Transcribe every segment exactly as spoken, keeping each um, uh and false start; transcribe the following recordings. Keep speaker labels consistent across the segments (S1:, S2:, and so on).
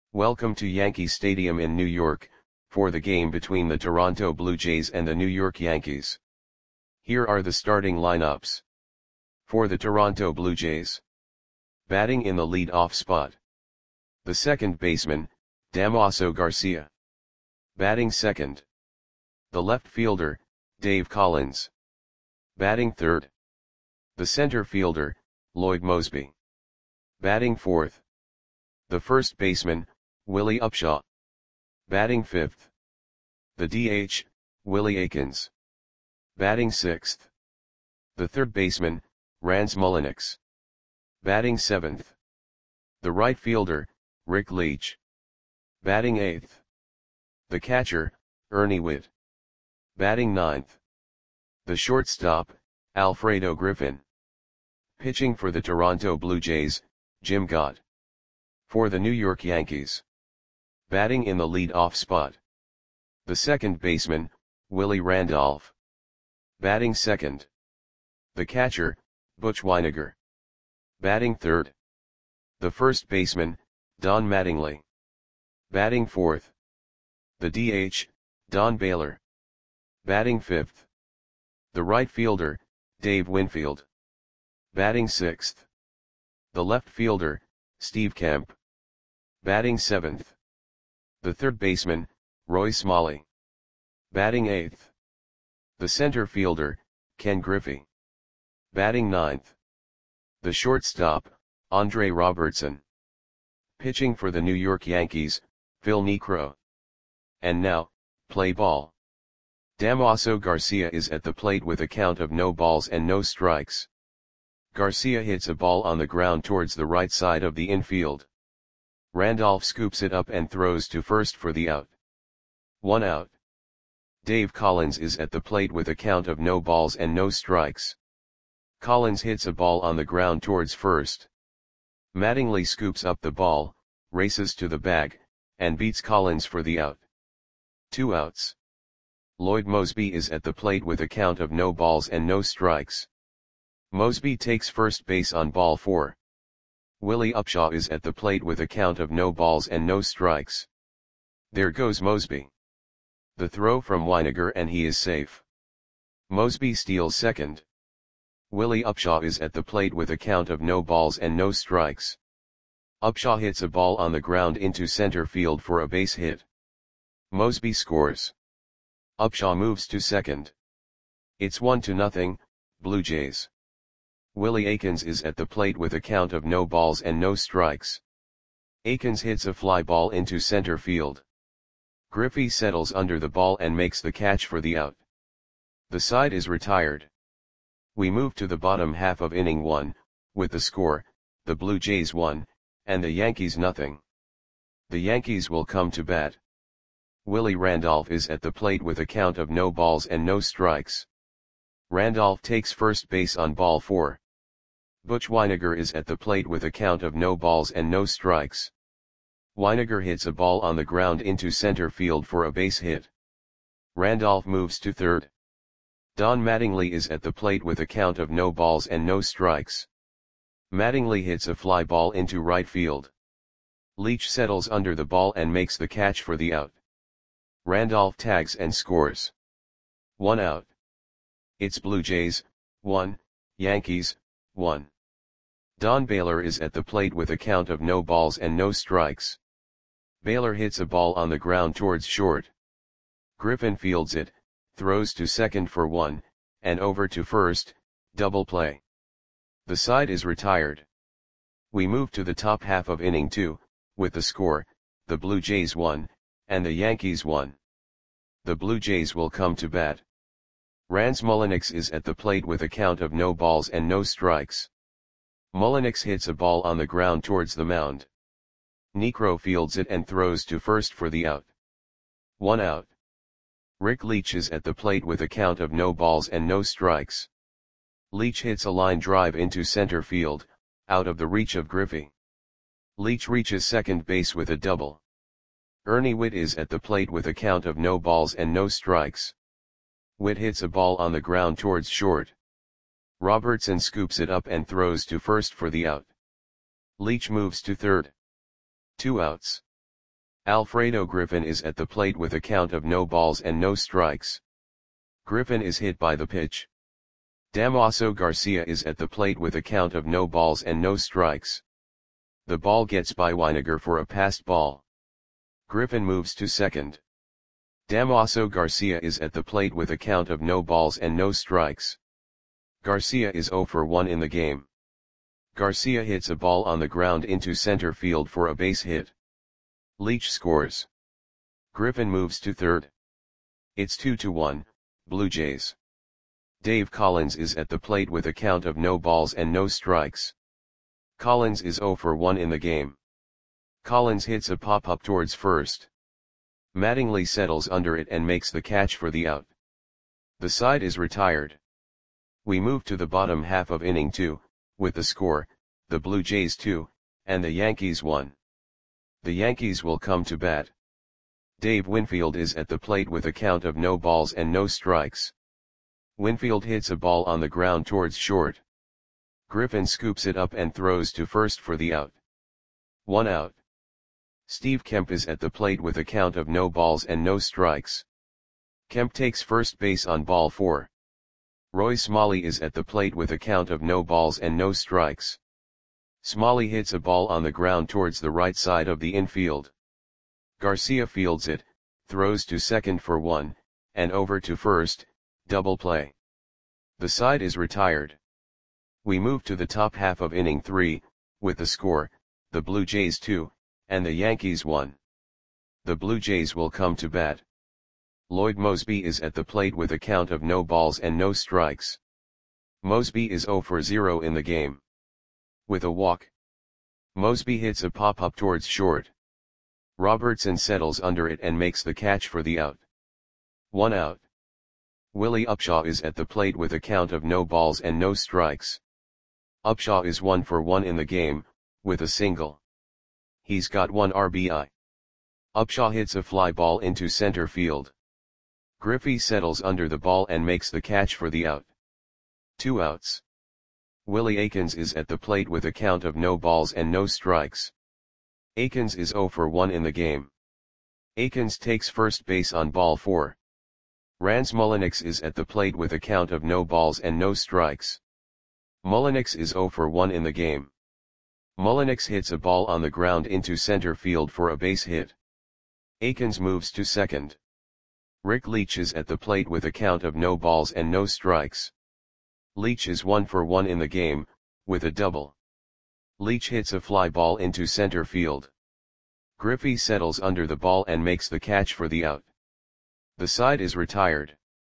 S1: Welcome to Yankee Stadium in New York, for the game between the Toronto Blue Jays and the New York Yankees. Here are the starting lineups. For the Toronto Blue Jays. Batting in the lead-off spot. The second baseman, Damaso Garcia. Batting second. The left fielder, Dave Collins. Batting third. The center fielder, Lloyd Moseby. Batting fourth. The first baseman, Willie Upshaw. Batting fifth. The D H, Willie Aikens. Batting sixth. The third baseman, Rance Mulliniks. Batting seventh. The right fielder, Rick Leach. Batting eighth. The catcher, Ernie Whitt. Batting ninth. The shortstop, Alfredo Griffin. Pitching for the Toronto Blue Jays, Jim Gott. For the New York Yankees. Batting in the lead-off spot. The second baseman, Willie Randolph. Batting second. The catcher, Butch Wynegar. Batting third. The first baseman, Don Mattingly. Batting fourth. The D H, Don Baylor. Batting fifth. The right fielder, Dave Winfield. Batting sixth. The left fielder, Steve Kemp. Batting seventh. The third baseman, Roy Smalley. Batting eighth. The center fielder, Ken Griffey. Batting ninth. The shortstop, Andre Robertson. Pitching for the New York Yankees, Phil Niekro. And now, play ball. Damaso Garcia is at the plate with a count of no balls and no strikes. Garcia hits a ball on the ground towards the right side of the infield. Randolph scoops it up and throws to first for the out. One out. Dave Collins is at the plate with a count of no balls and no strikes. Collins hits a ball on the ground towards first. Mattingly scoops up the ball, races to the bag, and beats Collins for the out. Two outs. Lloyd Moseby is at the plate with a count of no balls and no strikes. Moseby takes first base on ball four. Willie Upshaw is at the plate with a count of no balls and no strikes. There goes Moseby. The throw from Wynegar and he is safe. Moseby steals second. Willie Upshaw is at the plate with a count of no balls and no strikes. Upshaw hits a ball on the ground into center field for a base hit. Moseby scores. Upshaw moves to second. It's one to nothing, Blue Jays. Willie Aikens is at the plate with a count of no balls and no strikes. Aikens hits a fly ball into center field. Griffey settles under the ball and makes the catch for the out. The side is retired. We move to the bottom half of inning one, with the score, the Blue Jays one, and the Yankees nothing. The Yankees will come to bat. Willie Randolph is at the plate with a count of no balls and no strikes. Randolph takes first base on ball four. Butch Wynegar is at the plate with a count of no balls and no strikes. Wynegar hits a ball on the ground into center field for a base hit. Randolph moves to third. Don Mattingly is at the plate with a count of no balls and no strikes. Mattingly hits a fly ball into right field. Leach settles under the ball and makes the catch for the out. Randolph tags and scores. One out. It's Blue Jays, one, Yankees, one. Don Baylor is at the plate with a count of no balls and no strikes. Baylor hits a ball on the ground towards short. Griffin fields it, throws to second for one, and over to first, double play. The side is retired. We move to the top half of inning two, with the score, the Blue Jays one, and the Yankees one. The Blue Jays will come to bat. Rance Mulliniks is at the plate with a count of no balls and no strikes. Mulliniks hits a ball on the ground towards the mound. Niekro fields it and throws to first for the out. One out. Rick Leach is at the plate with a count of no balls and no strikes. Leach hits a line drive into center field, out of the reach of Griffey. Leach reaches second base with a double. Ernie Whitt is at the plate with a count of no balls and no strikes. Whitt hits a ball on the ground towards short. Robertson scoops it up and throws to first for the out. Leach moves to third. Two outs. Alfredo Griffin is at the plate with a count of no balls and no strikes. Griffin is hit by the pitch. Damaso Garcia is at the plate with a count of no balls and no strikes. The ball gets by Weiniger for a passed ball. Griffin moves to second. Damaso Garcia is at the plate with a count of no balls and no strikes. Garcia is zero for one in the game. Garcia hits a ball on the ground into center field for a base hit. Leach scores. Griffin moves to third. It's two to one, Blue Jays. Dave Collins is at the plate with a count of no balls and no strikes. Collins is zero for one in the game. Collins hits a pop-up towards first. Mattingly settles under it and makes the catch for the out. The side is retired. We move to the bottom half of inning two, with the score, the Blue Jays two, and the Yankees one. The Yankees will come to bat. Dave Winfield is at the plate with a count of no balls and no strikes. Winfield hits a ball on the ground towards short. Griffin scoops it up and throws to first for the out. One out. Steve Kemp is at the plate with a count of no balls and no strikes. Kemp takes first base on ball four. Roy Smalley is at the plate with a count of no balls and no strikes. Smalley hits a ball on the ground towards the right side of the infield. Garcia fields it, throws to second for one, and over to first, double play. The side is retired. We move to the top half of inning three, with the score, the Blue Jays two, and the Yankees one. The Blue Jays will come to bat. Lloyd Moseby is at the plate with a count of no balls and no strikes. Moseby is zero for zero in the game. With a walk, Moseby hits a pop-up towards short. Robertson settles under it and makes the catch for the out. One out. Willie Upshaw is at the plate with a count of no balls and no strikes. Upshaw is one for one in the game, with a single. He's got one R B I. Upshaw hits a fly ball into center field. Griffey settles under the ball and makes the catch for the out. Two outs. Willie Aikens is at the plate with a count of no balls and no strikes. Aikens is zero for one in the game. Aikens takes first base on ball four. Rans Mulliniks is at the plate with a count of no balls and no strikes. Mulliniks is zero for one in the game. Mulliniks hits a ball on the ground into center field for a base hit. Aikens moves to second. Rick Leach is at the plate with a count of no balls and no strikes. Leach is one for one in the game, with a double. Leach hits a fly ball into center field. Griffey settles under the ball and makes the catch for the out. The side is retired.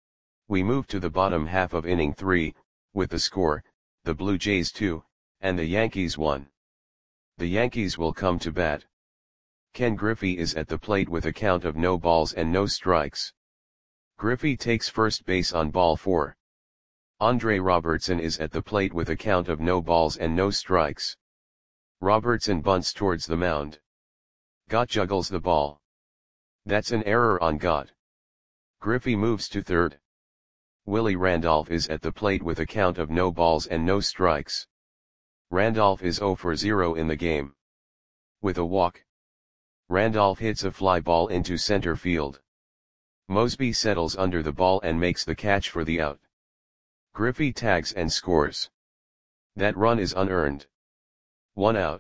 S1: We move to the bottom half of inning three, with the score, the Blue Jays two, and the Yankees one. The Yankees will come to bat. Ken Griffey is at the plate with a count of no balls and no strikes. Griffey takes first base on ball four. Andre Robertson is at the plate with a count of no balls and no strikes. Robertson bunts towards the mound. Gott juggles the ball. That's an error on Gott. Griffey moves to third. Willie Randolph is at the plate with a count of no balls and no strikes. Randolph is zero for zero in the game. With a walk, Randolph hits a fly ball into center field. Moseby settles under the ball and makes the catch for the out. Griffey tags and scores. That run is unearned. One out.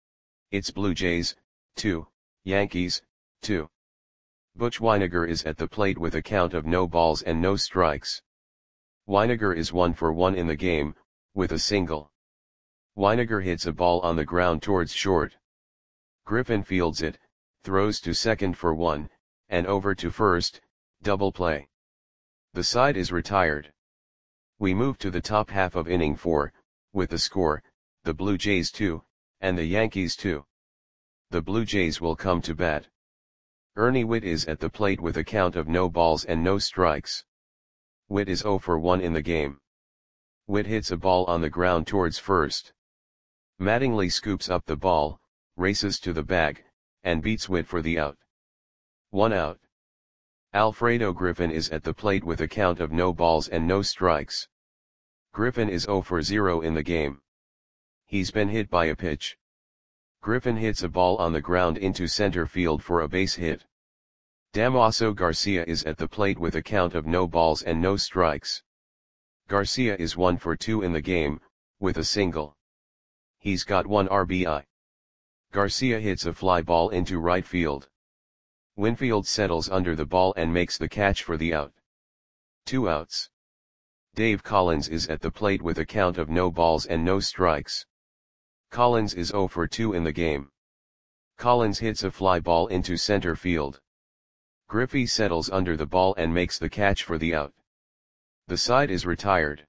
S1: It's Blue Jays, two, Yankees, two. Butch Weiniger is at the plate with a count of no balls and no strikes. Weiniger is one for one in the game, with a single. Weiniger hits a ball on the ground towards short. Griffin fields it, throws to second for one, and over to first, double play. The side is retired. We move to the top half of inning four, with the score, the Blue Jays two, and the Yankees two. The Blue Jays will come to bat. Ernie Whitt is at the plate with a count of no balls and no strikes. Whitt is zero for one in the game. Whitt hits a ball on the ground towards first. Mattingly scoops up the ball, races to the bag, and beats Whitt for the out. One out. Alfredo Griffin is at the plate with a count of no balls and no strikes. Griffin is zero for zero in the game. He's been hit by a pitch. Griffin hits a ball on the ground into center field for a base hit. Damaso Garcia is at the plate with a count of no balls and no strikes. Garcia is one for two in the game, with a single. He's got one R B I. Garcia hits a fly ball into right field. Winfield settles under the ball and makes the catch for the out. Two outs. Dave Collins is at the plate with a count of no balls and no strikes. Collins is zero for two in the game. Collins hits a fly ball into center field. Griffey settles under the ball and makes the catch for the out. The side is retired.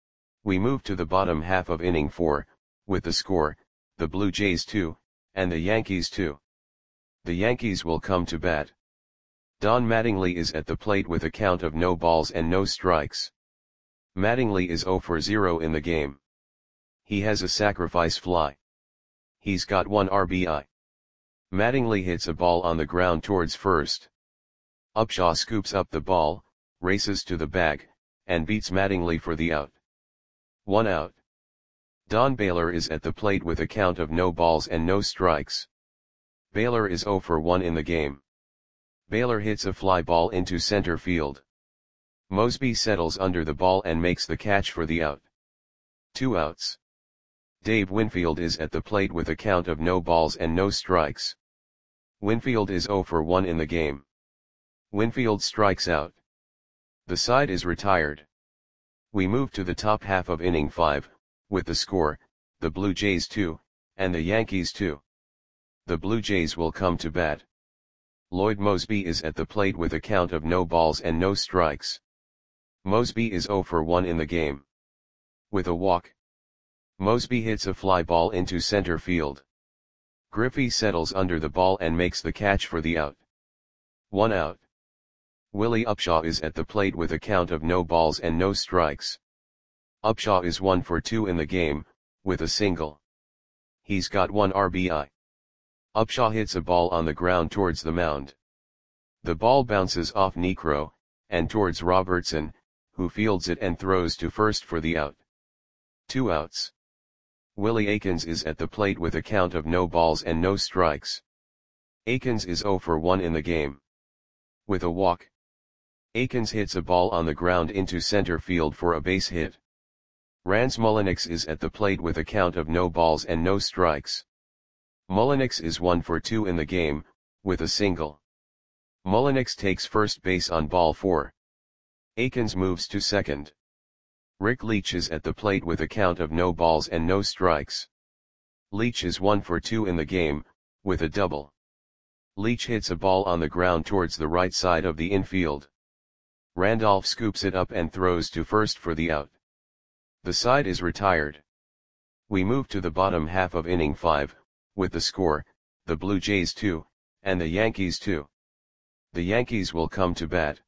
S1: We move to the bottom half of inning four, with the score, the Blue Jays two, and the Yankees two. The Yankees will come to bat. Don Mattingly is at the plate with a count of no balls and no strikes. Mattingly is zero for zero in the game. He has a sacrifice fly. He's got one R B I. Mattingly hits a ball on the ground towards first. Upshaw scoops up the ball, races to the bag, and beats Mattingly for the out. One out. Don Baylor is at the plate with a count of no balls and no strikes. Baylor is zero for one in the game. Baylor hits a fly ball into center field. Mosby settles under the ball and makes the catch for the out. Two outs. Dave Winfield is at the plate with a count of no balls and no strikes. Winfield is zero for one in the game. Winfield strikes out. The side is retired. We move to the top half of inning five, with the score, the Blue Jays two, and the Yankees two. The Blue Jays will come to bat. Lloyd Mosby is at the plate with a count of no balls and no strikes. Mosby is zero for one in the game. With a walk. Mosby hits a fly ball into center field. Griffey settles under the ball and makes the catch for the out. One out. Willie Upshaw is at the plate with a count of no balls and no strikes. Upshaw is one for two in the game, with a single. He's got one R B I. Upshaw hits a ball on the ground towards the mound. The ball bounces off Niekro, and towards Robertson, who fields it and throws to first for the out. Two outs. Willie Aikens is at the plate with a count of no balls and no strikes. Aikens is zero for one in the game. With a walk. Aikens hits a ball on the ground into center field for a base hit. Rance Mulliniks is at the plate with a count of no balls and no strikes. Mulliniks is one for two in the game, with a single. Mulliniks takes first base on ball four. Aikens moves to second. Rick Leach is at the plate with a count of no balls and no strikes. Leach is one for two in the game, with a double. Leach hits a ball on the ground towards the right side of the infield. Randolph scoops it up and throws to first for the out. The side is retired. We move to the bottom half of inning five, with the score, the Blue Jays two, and the Yankees two. The Yankees will come to bat.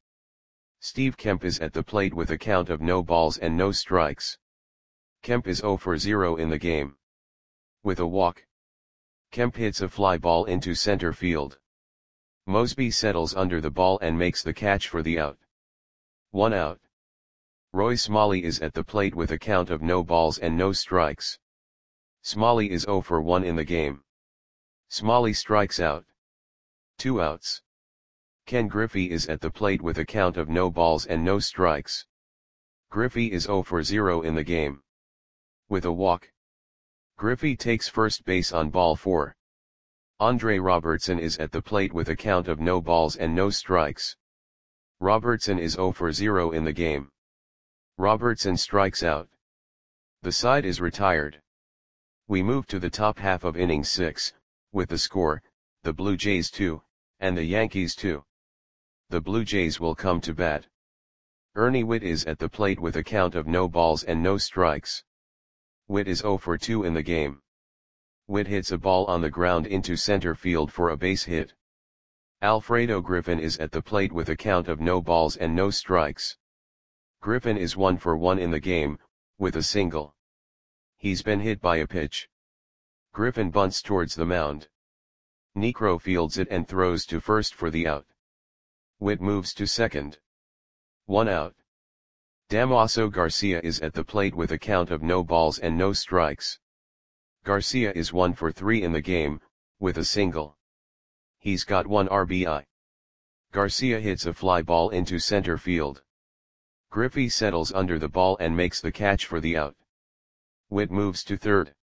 S1: Steve Kemp is at the plate with a count of no balls and no strikes. Kemp is zero for zero in the game. With a walk. Kemp hits a fly ball into center field. Mosby settles under the ball and makes the catch for the out. One out. Roy Smalley is at the plate with a count of no balls and no strikes. Smalley is zero for one in the game. Smalley strikes out. Two outs. Ken Griffey is at the plate with a count of no balls and no strikes. Griffey is zero for zero in the game. With a walk. Griffey takes first base on ball four. Andre Robertson is at the plate with a count of no balls and no strikes. Robertson is zero for zero in the game. Robertson strikes out. The side is retired. We move to the top half of inning six, with the score, the Blue Jays two, and the Yankees two. The Blue Jays will come to bat. Ernie Whitt is at the plate with a count of no balls and no strikes. Whitt is zero for two in the game. Whitt hits a ball on the ground into center field for a base hit. Alfredo Griffin is at the plate with a count of no balls and no strikes. Griffin is one for one in the game, with a single. He's been hit by a pitch. Griffin bunts towards the mound. Niekro fields it and throws to first for the out. Whitt moves to second. One out. Damaso Garcia is at the plate with a count of no balls and no strikes. Garcia is one for three in the game, with a single. He's got one R B I. Garcia hits a fly ball into center field. Griffey settles under the ball and makes the catch for the out. Witt moves to third.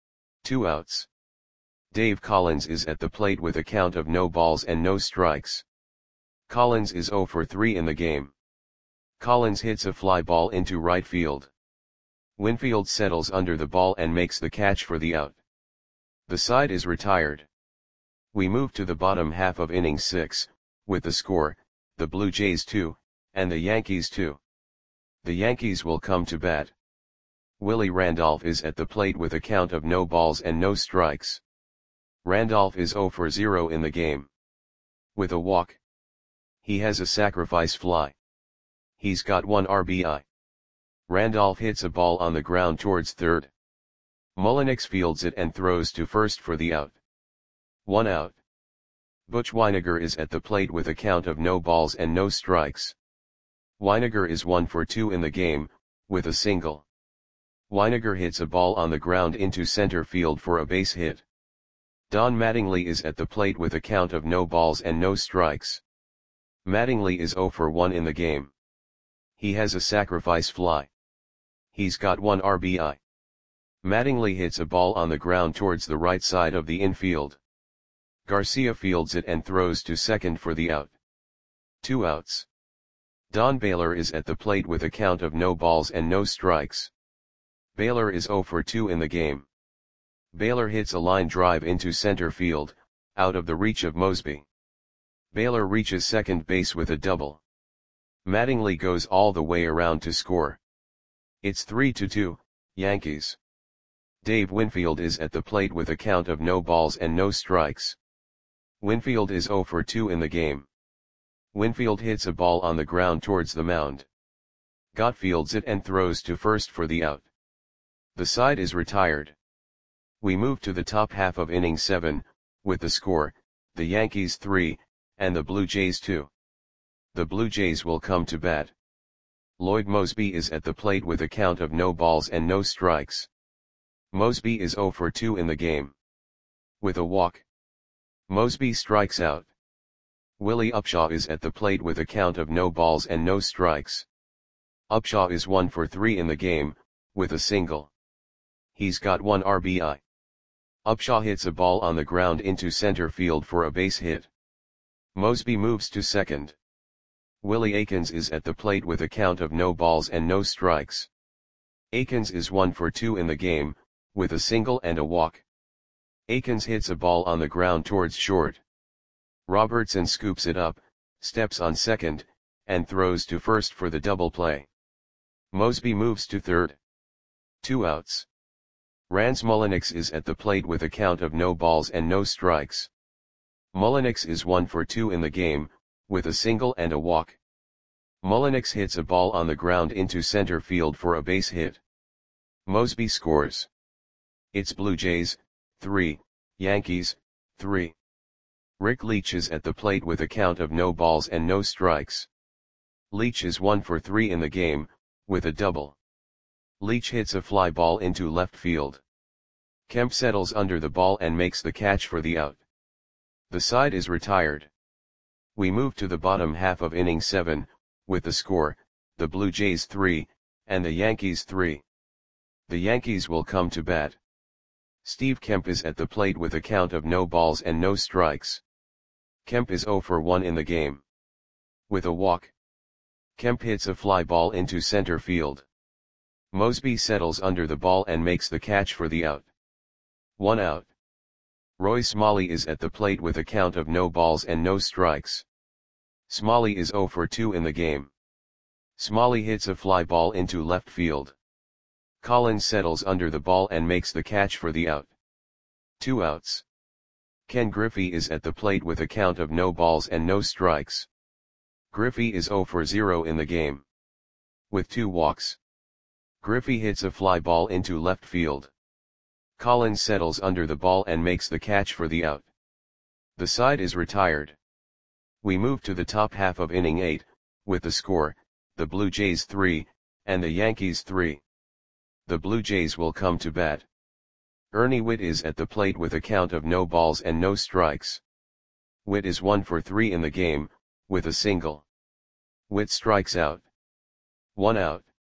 S1: Two outs. Dave Collins is at the plate with a count of no balls and no strikes. Collins is zero for three in the game. Collins hits a fly ball into right field. Winfield settles under the ball and makes the catch for the out. The side is retired. We move to the bottom half of inning six, with the score, the Blue Jays two, and the Yankees two. The Yankees will come to bat. Willie Randolph is at the plate with a count of no balls and no strikes. Randolph is zero for zero in the game. With a walk. He has a sacrifice fly. He's got one R B I. Randolph hits a ball on the ground towards third. Mullenix fields it and throws to first for the out. One out. Butch Wynegar is at the plate with a count of no balls and no strikes. Wynegar is one for two in the game, with a single. Wynegar hits a ball on the ground into center field for a base hit. Don Mattingly is at the plate with a count of no balls and no strikes. Mattingly is zero for one in the game. He has a sacrifice fly. He's got one R B I. Mattingly hits a ball on the ground towards the right side of the infield. Garcia fields it and throws to second for the out. Two outs. Don Baylor is at the plate with a count of no balls and no strikes. Baylor is zero for two in the game. Baylor hits a line drive into center field, out of the reach of Mosby. Baylor reaches second base with a double. Mattingly goes all the way around to score. It's three to two, Yankees. Dave Winfield is at the plate with a count of no balls and no strikes. Winfield is zero for two in the game. Winfield hits a ball on the ground towards the mound. Gott fields it and throws to first for the out. The side is retired. We move to the top half of inning seven, with the score, the Yankees three, and the Blue Jays two. The Blue Jays will come to bat. Lloyd Mosby is at the plate with a count of no balls and no strikes. Mosby is zero for two in the game. With a walk. Mosby strikes out. Willie Upshaw is at the plate with a count of no balls and no strikes. Upshaw is one for three in the game, with a single. He's got one R B I. Upshaw hits a ball on the ground into center field for a base hit. Mosby moves to second. Willie Aikens is at the plate with a count of no balls and no strikes. Aikens is one for two in the game, with a single and a walk. Aikens hits a ball on the ground towards short. Robertson scoops it up, steps on second, and throws to first for the double play. Mosby moves to third. Two outs. Rance Mullenix is at the plate with a count of no balls and no strikes. Mullenix is one for two in the game, with a single and a walk. Mullenix hits a ball on the ground into center field for a base hit. Mosby scores. It's Blue Jays, three, Yankees, three. Rick Leach is at the plate with a count of no balls and no strikes. Leach is one for three in the game, with a double. Leach hits a fly ball into left field. Kemp settles under the ball and makes the catch for the out. The side is retired. We move to the bottom half of inning seven, with the score, the Blue Jays three, and the Yankees three. The Yankees will come to bat. Steve Kemp is at the plate with a count of no balls and no strikes. Kemp is zero for one in the game. With a walk. Kemp hits a fly ball into center field. Mosby settles under the ball and makes the catch for the out. One out. Roy Smalley is at the plate with a count of no balls and no strikes. Smalley is zero for two in the game. Smalley hits a fly ball into left field. Collins settles under the ball and makes the catch for the out. Two outs. Ken Griffey is at the plate with a count of no balls and no strikes. Griffey is zero for zero in the game. With two walks. Griffey hits a fly ball into left field. Collins settles under the ball and makes the catch for the out. The side is retired. We move to the top half of inning eight, with the score, the Blue Jays three, and the Yankees three. The Blue Jays will come to bat. Ernie Whitt is at the plate with a count of no balls and no strikes. Whitt is one for three in the game, with a single. Whitt strikes out. One out.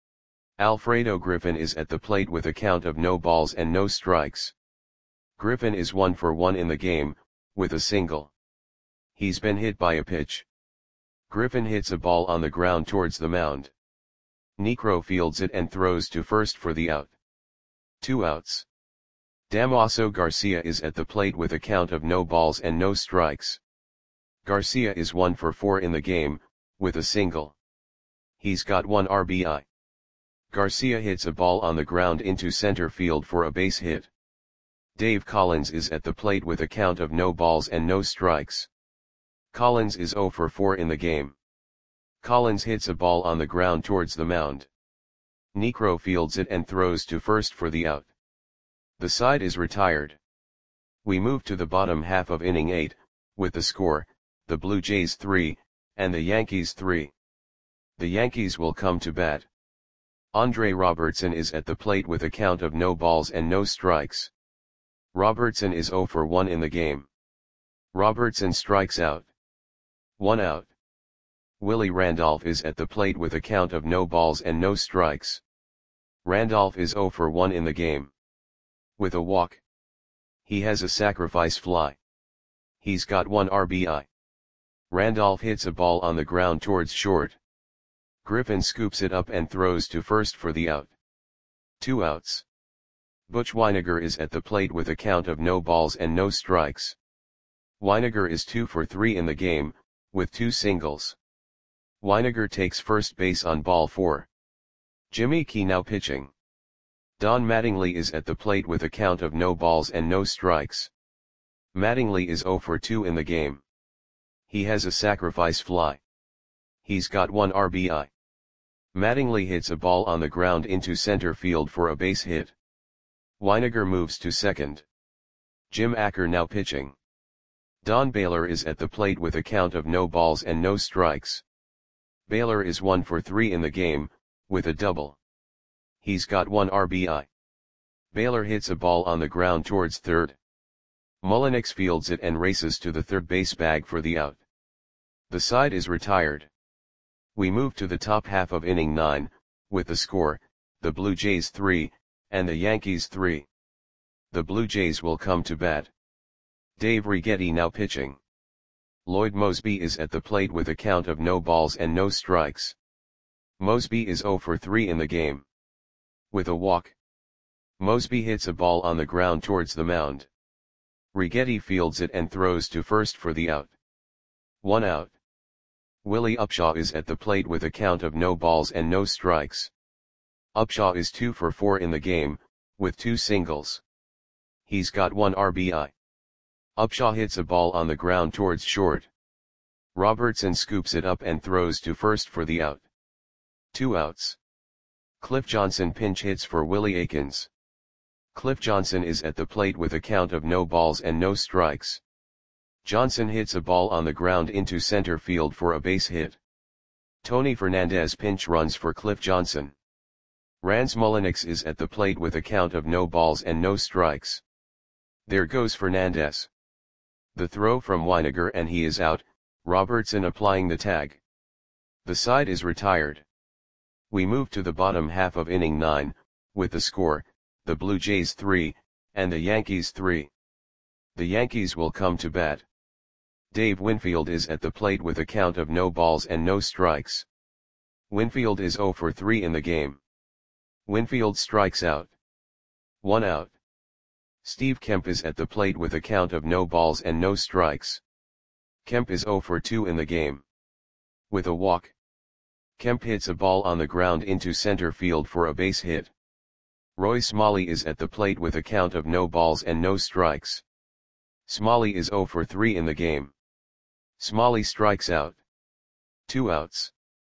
S1: Alfredo Griffin is at the plate with a count of no balls and no strikes. Griffin is one for one in the game, with a single. He's been hit by a pitch. Griffin hits a ball on the ground towards the mound. Niekro fields it and throws to first for the out. Two outs. Damaso Garcia is at the plate with a count of no balls and no strikes. Garcia is one for four in the game, with a single. He's got one R B I. Garcia hits a ball on the ground into center field for a base hit. Dave Collins is at the plate with a count of no balls and no strikes. Collins is zero for four in the game. Collins hits a ball on the ground towards the mound. Niekro fields it and throws to first for the out. The side is retired. We move to the bottom half of inning eight, with the score, the Blue Jays three, and the Yankees three. The Yankees will come to bat. Andre Robertson is at the plate with a count of no balls and no strikes. Robertson is zero for one in the game. Robertson strikes out. One out. Willie Randolph is at the plate with a count of no balls and no strikes. Randolph is zero for one in the game. With a walk. He has a sacrifice fly. He's got one R B I. Randolph hits a ball on the ground towards short. Griffin scoops it up and throws to first for the out. Two outs. Butch Wynegar is at the plate with a count of no balls and no strikes. Wynegar is two for three in the game, with two singles. Wynegar takes first base on ball four. Jimmy Key now pitching. Don Mattingly is at the plate with a count of no balls and no strikes. Mattingly is zero for two in the game. He has a sacrifice fly. He's got one R B I. Mattingly hits a ball on the ground into center field for a base hit. Wynegar moves to second. Jim Acker now pitching. Don Baylor is at the plate with a count of no balls and no strikes. Baylor is one for three in the game, with a double. He's got one R B I. Baylor hits a ball on the ground towards third. Mullenix fields it and races to the third base bag for the out. The side is retired. We move to the top half of inning nine, with the score, the Blue Jays three, and the Yankees three. The Blue Jays will come to bat. Dave Righetti now pitching. Lloyd Moseby is at the plate with a count of no balls and no strikes. Moseby is zero for three in the game. With a walk. Moseby hits a ball on the ground towards the mound. Righetti fields it and throws to first for the out. One out. Willie Upshaw is at the plate with a count of no balls and no strikes. Upshaw is two for four in the game, with two singles. He's got one R B I. Upshaw hits a ball on the ground towards short. Robertson scoops it up and throws to first for the out. Two outs. Cliff Johnson pinch hits for Willie Aikens. Cliff Johnson is at the plate with a count of no balls and no strikes. Johnson hits a ball on the ground into center field for a base hit. Tony Fernandez pinch runs for Cliff Johnson. Rance Mullenix is at the plate with a count of no balls and no strikes. There goes Fernandez. The throw from Wynegar and he is out, Robertson applying the tag. The side is retired. We move to the bottom half of inning nine, with the score, the Blue Jays three, and the Yankees three. The Yankees will come to bat. Dave Winfield is at the plate with a count of no balls and no strikes. Winfield is zero for three in the game. Winfield strikes out. One out. Steve Kemp is at the plate with a count of no balls and no strikes. Kemp is zero for two in the game. With a walk. Kemp hits a ball on the ground into center field for a base hit. Roy Smalley is at the plate with a count of no balls and no strikes. Smalley is zero for three in the game. Smalley strikes out. Two outs.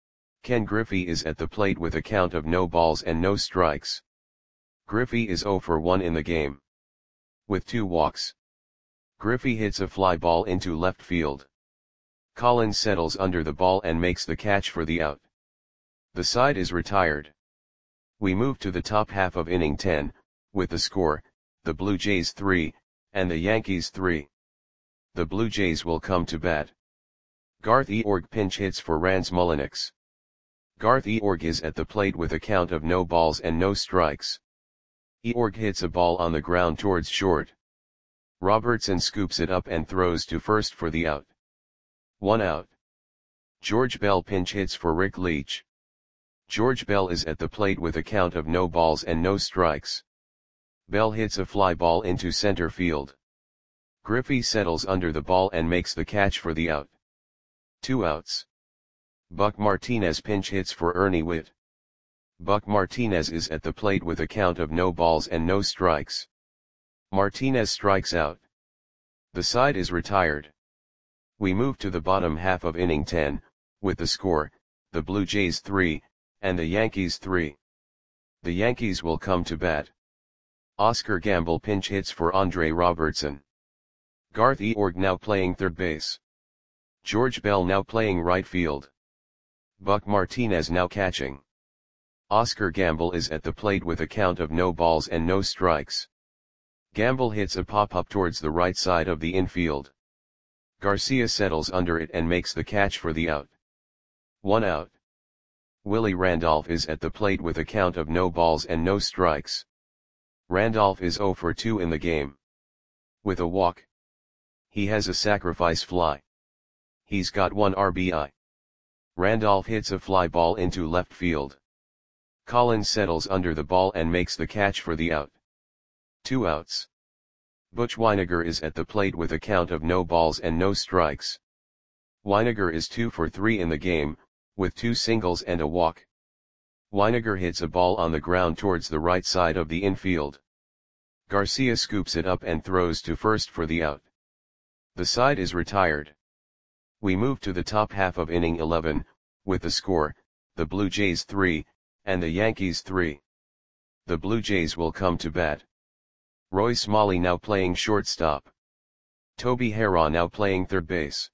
S1: Ken Griffey is at the plate with a count of no balls and no strikes. Griffey is zero for one in the game. With two walks. Griffey hits a fly ball into left field. Collins settles under the ball and makes the catch for the out. The side is retired. We move to the top half of inning ten, with the score, the Blue Jays three, and the Yankees three. The Blue Jays will come to bat. Garth Eorg pinch hits for Rans Mulliniks. Garth Eorg is at the plate with a count of no balls and no strikes. Eorg hits a ball on the ground towards short. Robertson scoops it up and throws to first for the out. One out. George Bell pinch hits for Rick Leach. George Bell is at the plate with a count of no balls and no strikes. Bell hits a fly ball into center field. Griffey settles under the ball and makes the catch for the out. Two outs. Buck Martinez pinch hits for Ernie Whitt. Buck Martinez is at the plate with a count of no balls and no strikes. Martinez strikes out. The side is retired. We move to the bottom half of inning ten, with the score, the Blue Jays three, and the Yankees three. The Yankees will come to bat. Oscar Gamble pinch hits for Andre Robertson. Garth Eorg now playing third base. George Bell now playing right field. Buck Martinez now catching. Oscar Gamble is at the plate with a count of no balls and no strikes. Gamble hits a pop-up towards the right side of the infield. Garcia settles under it and makes the catch for the out. One out. Willie Randolph is at the plate with a count of no balls and no strikes. Randolph is oh for two in the game. With a walk. He has a sacrifice fly. He's got one R B I. Randolph hits a fly ball into left field. Collins settles under the ball and makes the catch for the out. Two outs. Butch Wynegar is at the plate with a count of no balls and no strikes. Wynegar is two for three in the game, with two singles and a walk. Wynegar hits a ball on the ground towards the right side of the infield. Garcia scoops it up and throws to first for the out. The side is retired. We move to the top half of inning eleven, with the score, the Blue Jays three, and the Yankees three. The Blue Jays will come to bat. Roy Smalley now playing shortstop. Toby Harrah now playing third base.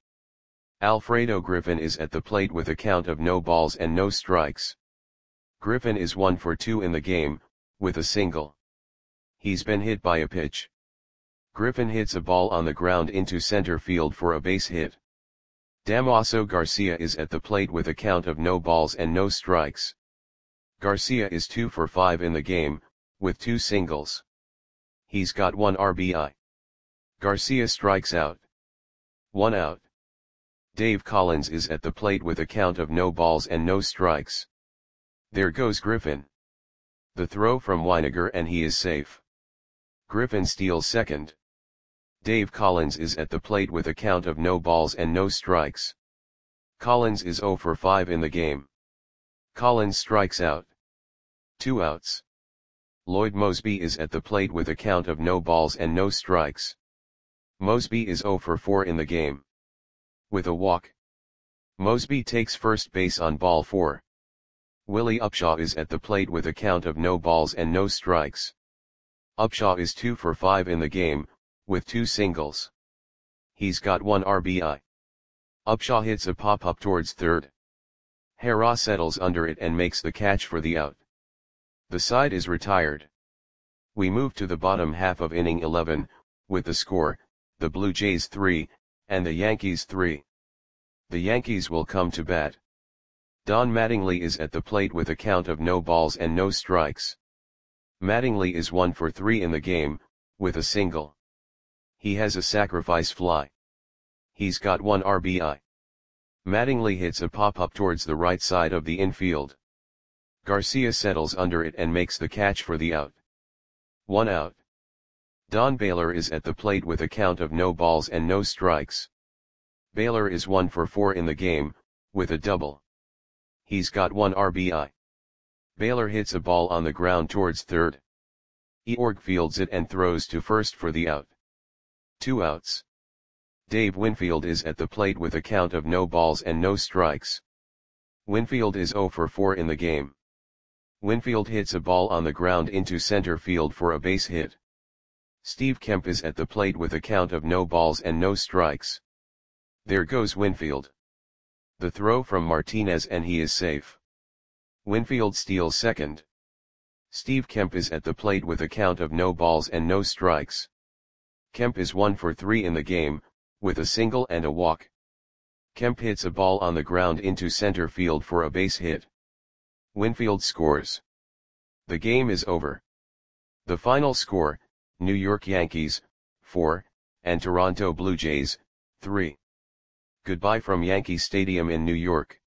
S1: Alfredo Griffin is at the plate with a count of no balls and no strikes. Griffin is one for two in the game, with a single. He's been hit by a pitch. Griffin hits a ball on the ground into center field for a base hit. Damaso Garcia is at the plate with a count of no balls and no strikes. Garcia is two for five in the game, with two singles. He's got one R B I. Garcia strikes out. One out. Dave Collins is at the plate with a count of no balls and no strikes. There goes Griffin. The throw from Wynegar and he is safe. Griffin steals second. Dave Collins is at the plate with a count of no balls and no strikes. Collins is oh for five in the game. Collins strikes out. Two outs. Lloyd Mosby is at the plate with a count of no balls and no strikes. Mosby is oh for four in the game. With a walk. Mosby takes first base on ball four. Willie Upshaw is at the plate with a count of no balls and no strikes. Upshaw is two for five in the game, with two singles. He's got one R B I. Upshaw hits a pop-up towards third. Harrah settles under it and makes the catch for the out. The side is retired. We move to the bottom half of inning eleven, with the score, the Blue Jays three, and the Yankees three. The Yankees will come to bat. Don Mattingly is at the plate with a count of no balls and no strikes. Mattingly is one for three in the game, with a single. He has a sacrifice fly. He's got one R B I. Mattingly hits a pop-up towards the right side of the infield. Garcia settles under it and makes the catch for the out. One out. Don Baylor is at the plate with a count of no balls and no strikes. Baylor is one for four in the game, with a double. He's got one R B I. Baylor hits a ball on the ground towards third. Eorg fields it and throws to first for the out. Two outs. Dave Winfield is at the plate with a count of no balls and no strikes. Winfield is oh for four in the game. Winfield hits a ball on the ground into center field for a base hit. Steve Kemp is at the plate with a count of no balls and no strikes. There goes Winfield. The throw from Martinez and he is safe. Winfield steals second. Steve Kemp is at the plate with a count of no balls and no strikes. Kemp is one for three in the game, with a single and a walk. Kemp hits a ball on the ground into center field for a base hit. Winfield scores. The game is over. The final score, New York Yankees, four, and Toronto Blue Jays, three. Goodbye from Yankee Stadium in New York.